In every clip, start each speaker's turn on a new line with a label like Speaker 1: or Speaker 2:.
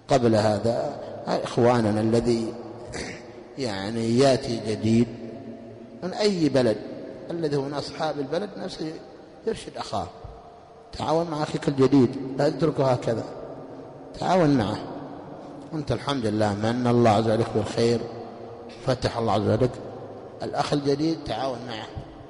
Speaker 1: قبل هذا إخواننا الذي يعني يأتي جديد من أي بلد، الذي هو من أصحاب البلد نفسه يرشد أخاه، تعاون مع أخيك الجديد، لا تتركه هكذا، تعاون معه. أنت الحمد لله من الله عز وجل بالخير، فتح الله عز وجل الأخ الجديد، تعاون معه،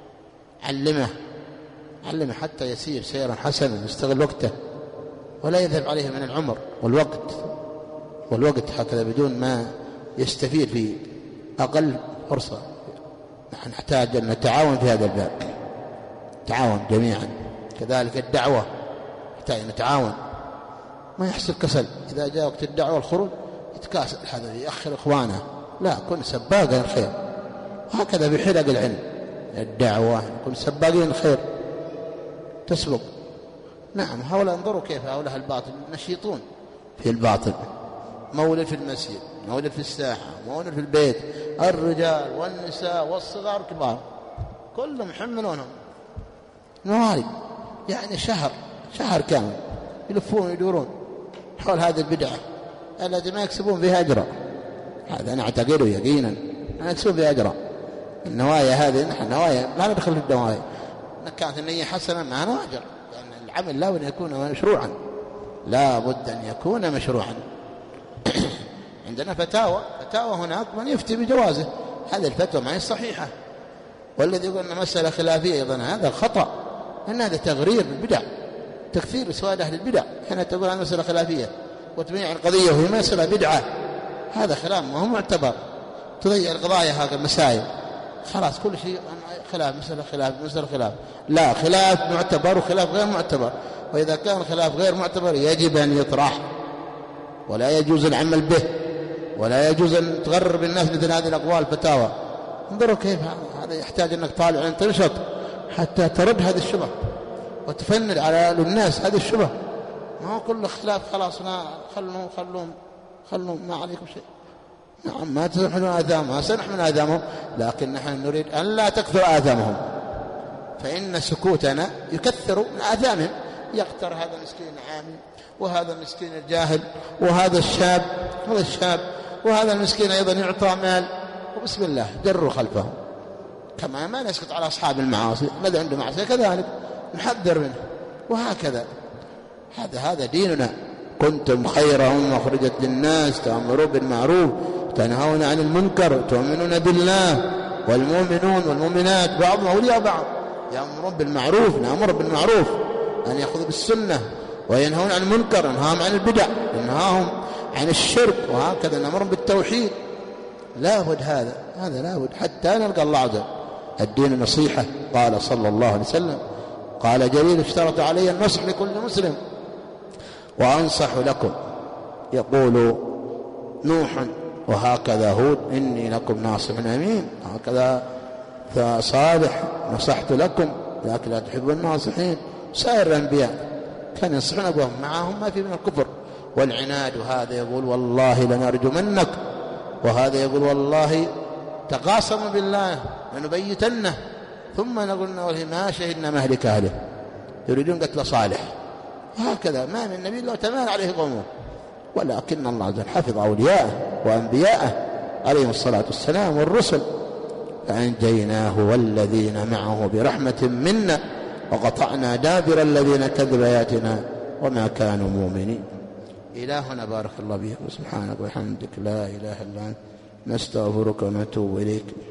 Speaker 1: علمه حتى يسير سيرا حسنا، يستغل وقته ولا يذهب عليه من العمر والوقت هكذا بدون ما يستفيد في أقل فرصة. نحن نحتاج أن نتعاون في هذا الباب، تعاون جميعا. كذلك الدعوة نحتاج نتعاون، ما يحصل كسل إذا جاء وقت الدعوة والخروج يتكاسل، هذا يأخر إخوانه، لا، كن سباقا الخير. وهكذا بحلق العلم الدعوة، كن سباقين الخير، تسبق. نعم، هؤلاء انظروا كيف هؤلاء الباطل نشيطون في الباطل، مولد في المسجد، مولد في الساحة، مولد في البيت، الرجال والنساء والصغار الكبار كلهم يحملونهم موالد، يعني شهر كامل يلفون ويدورون حول هذه البدعة التي ما يكسبون فيها أجرا. هذا أنا أعتقده يقينا، ما يكسبون فيها أجرا. النوايا هذه نحن نوايا لا ندخل في النوايا، كانت النية حسنة ما نواجر، لأن العمل لا بد أن يكون مشروعا، لا بد أن يكون مشروعا. عندنا فتاوى هناك من يفتي بجوازه، هذه الفتوى ما هي صحيحة، والذي يقول أن مسألة خلافية أيضا هذا خطأ، أن هذا تغرير بالبدع، تكثير إسواد أهل البدع. حين تقول عن مسألة خلافية وتبيع القضية وهي مسألة بدعة، هذا خلاف ما هو معتبر، تضيع القضايا هذه المسائل، خلاص كل شيء خلاف، مسألة خلاف، لا، خلاف معتبر وخلاف غير معتبر، وإذا كان خلاف غير معتبر يجب أن يطرح، ولا يجوز العمل به، ولا يجوز أن تغرب الناس مثل هذه الأقوال فتاوى. انظروا كيف هذا يحتاج أنك طالع أن تنشط حتى ترد هذه الشبه وتفند على الناس هذه الشبه. ما هو كل خلاف خلاص خلهم ما عليكم شيء. نعم، ما تنحنون آثامهم، ما سنحمل آثامهم، لكن نحن نريد أن لا تكثر آثامهم، فإن سكوتنا يكثر من آثامهم. يقتر هذا المسكين العامي، وهذا المسكين الجاهل، وهذا الشاب وهذا المسكين أيضا يعطى مال، وبسم الله جروا خلفه. كما ما نسكت على أصحاب المعاصي، الذي عنده معصية كذلك نحذر منه، وهكذا. هذا ديننا. كنتم خير أمة أخرجت للناس تأمرون بالمعروف تنهون عن المنكر تؤمنون بالله والمؤمنون والمؤمنات بعضهم أولياء بعض يأمرون بالمعروف، نأمر بالمعروف أن يأخذوا بالسنة، وينهون عن المنكر، ننهاهم عن البدع، ننهاهم عن الشرك، وهكذا نأمرهم بالتوحيد. لا بد هذا لا بد حتى نلقى الله عز وجل. الدين نصيحة، قال صلى الله عليه وسلم، قال جليل اشترط علي النصح لكل مسلم وأنصح لكم، يقول نوح وهكذا هود إني لكم ناصح أمين، هكذا فصالح نصحت لكم لكن لا تحبون الناصحين. سائر الأنبياء كان ينصحون أبوهم معهم ما في من الكفر والعناد، وهذا يقول والله لنرجمنك، وهذا يقول والله تقاسم بالله لنبيتنه، ثم نقولنا والله ما شهدنا مهلك أهله، يريدون قتل صالح. وهكذا ما من نبي الله تمال عليه قومه، ولكن الله عز وجل حفظ أولياءه وأنبياءه عليهم الصلاة والسلام والرسل، فأنجيناه والذين معه برحمة منا وقطعنا دابر الذين كذبوا آياتنا وما كانوا مؤمنين. إلهنا بارك الله بك، وسبحانك وحمدك لا إله إلا أنت نستغفرك ونتوب إليك.